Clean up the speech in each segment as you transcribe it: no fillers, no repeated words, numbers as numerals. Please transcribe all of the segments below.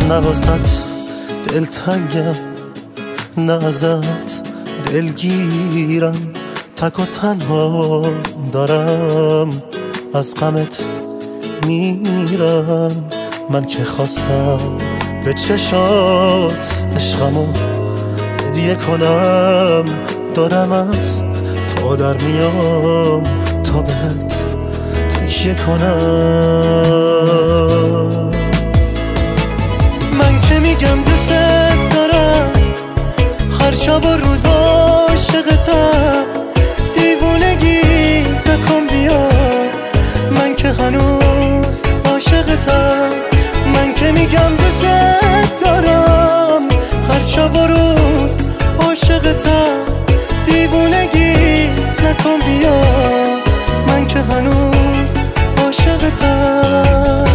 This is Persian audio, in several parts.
نه واسط دلتنگم، نه ازت دلگیرم، تک و تنها دارم از غمت میرم. من که خواستم به چشات عشقمو هدیه کنم، دارم از پا در میام تا بهت تکیه کنم. من که میگم دوست دارم، هر شب و روز عاشقتم، دیوونگی نکن بیا، من که هنوز عاشقتم. من که میگم دوست دارم، هر شب و روز عاشقتم، دیوونگی نکن بیا، من که هنوز عاشقتم.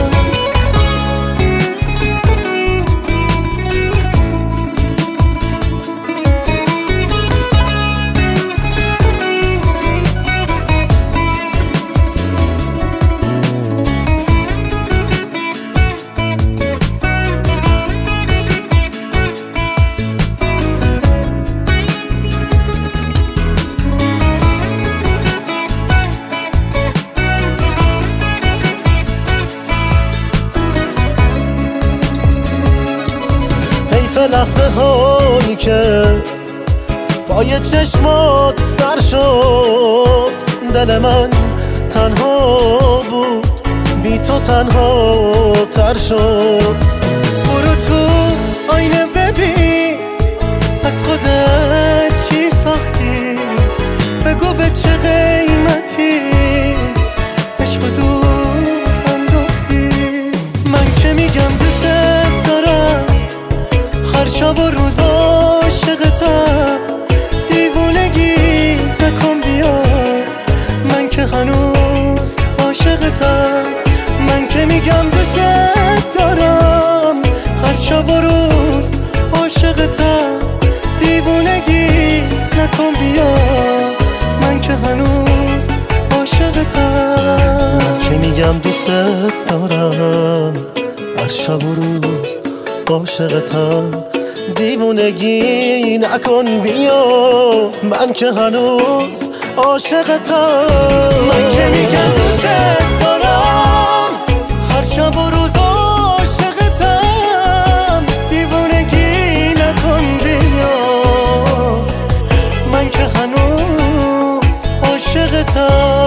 لحظه هایی که پای چشمات سر شد، دل من تنها بود، بی تو تنها تر شد. برو تو آینه ببین از خودت چی ساختی، بگو به چه قیمتی عشق دور انداختی. من که میگم دوست دارم، هر شب و روز عاشقتم، دیوونگی نکن بیا، من که هنوز عاشقتم. من که میگم دوست دارم، هر شب و روز عاشقتم، دیوونگی نکن بیا، من که هنوز عاشقتم. من که میگم دوست دارم، هر شب و روز عاشقتم، دیوونگی نکن بیا، من که هنوز عاشقتم. من که میگم دوست دارم، هر شب و روز عاشقتم، دیوونگی نکن بیا، من که هنوز عاشقتم.